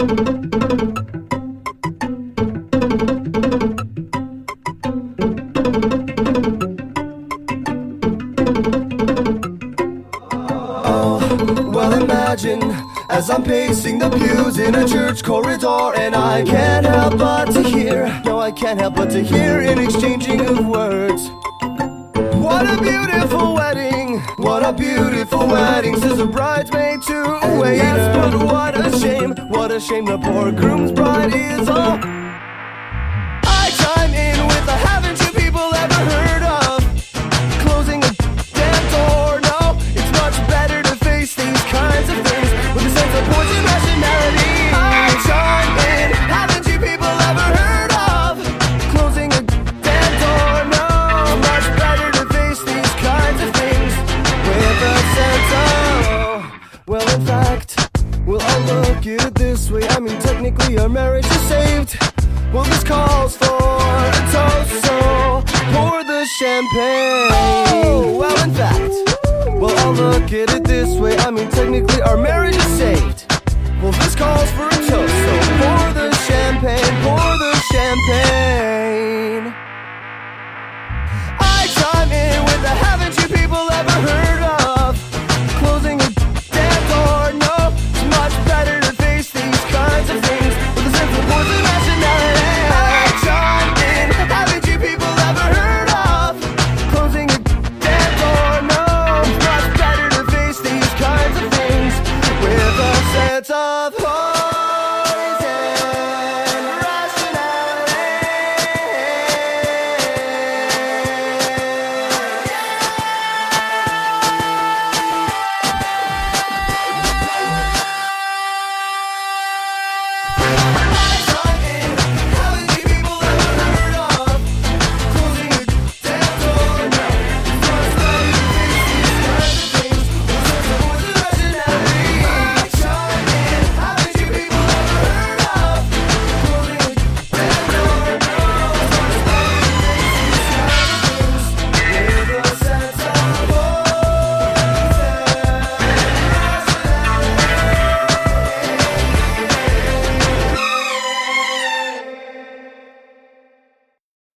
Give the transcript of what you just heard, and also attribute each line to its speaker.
Speaker 1: Well, imagine as I'm pacing the pews in a church corridor, and I can't help but to hear, no, I can't help but to hear an exchanging of words. What a beautiful wedding, what a beautiful wedding, says a bridesmaid to a waiter. Yes, but what a shame the poor groom's bride is all. I chime in with a haven't you people ever heard of closing a damn door? No, it's much better to face these kinds of things with a sense of poison rationality. I chime in, haven't you people ever heard of closing a damn door? No, much better to face these kinds of things with a sense of, well, in fact, well, I'll look at it this way. I mean, technically our marriage is saved. Well, this calls for a toast, so pour the champagne. Oh, well, in fact, well, I'll look at it this way. I mean, technically our marriage is saved. Well, this calls for a toast, so pour the champagne, pour the champagne. I chime in with a haven't you